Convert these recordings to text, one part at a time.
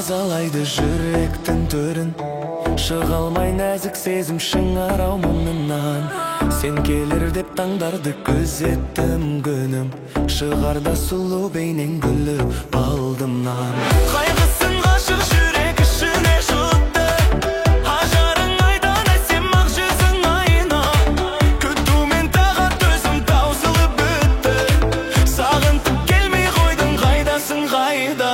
мазалайды жүректің төрін. Шыға алмай нәзік сезім шыңырау мұңынан. Сен келер деп таңдарды күзеттім күнім. Шығарда сұлу бейнең гүліп алдымнан. Қайғысын ғашық жүрек ішіне жұтты. Ажарың айдан әсем ақ жүзің айна. Күтумен тағат төзім таусылып бітті. Сағынтып келмей қойдың, қайдасың қайда?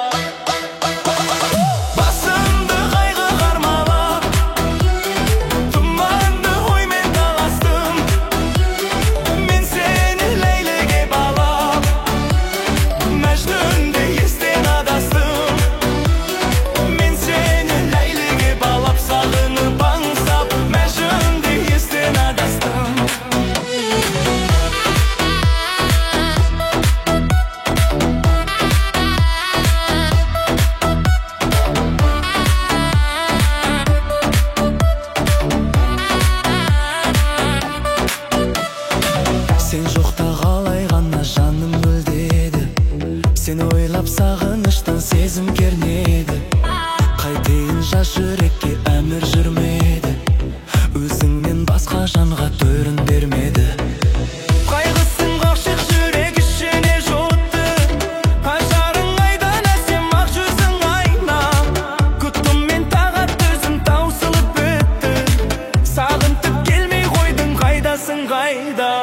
Сен жоқта қалай ғана жаным гүлдеді. Сен ойлап сағыныштан сезім кернеді. Қайтейін жас жүрекке әмір жүрмеді. Өзіңнен басқа жанға төрін бермеді. Қайғысын ғашық жүрек ішіне жұтты. Ажарың айдан әсем ақ жүзің айна. Күттіммен тағат төзім таусылып бітті. Сағынтып келмей қойдың, қайдасың қайда?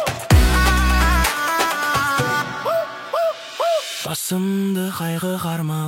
Басымды қайғы қарма